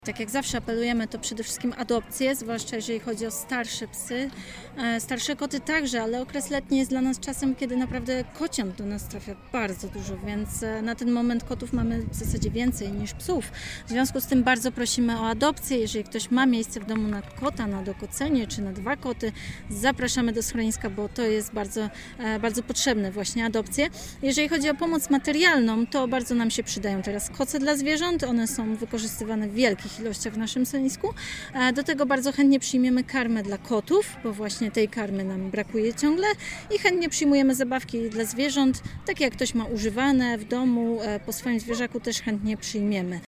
Tak jak zawsze apelujemy, to przede wszystkim adopcje, zwłaszcza jeżeli chodzi o starsze psy. Starsze koty także, ale okres letni jest dla nas czasem, kiedy naprawdę kociąt do nas trafia bardzo dużo, więc na ten moment kotów mamy w zasadzie więcej niż psów. W związku z tym bardzo prosimy o adopcję. Jeżeli ktoś ma miejsce w domu na kota, na dokocenie czy na 2 koty, zapraszamy do schroniska, bo to jest bardzo potrzebne właśnie adopcje. Jeżeli chodzi o pomoc materialną, to bardzo nam się przydają teraz koce dla zwierząt. One są wykorzystywane w wielkich ilościach w naszym schronisku. Do tego bardzo chętnie przyjmiemy karmę dla kotów, bo właśnie tej karmy nam brakuje ciągle i chętnie przyjmujemy zabawki dla zwierząt, takie jak ktoś ma używane w domu, po swoim zwierzaku też chętnie przyjmiemy.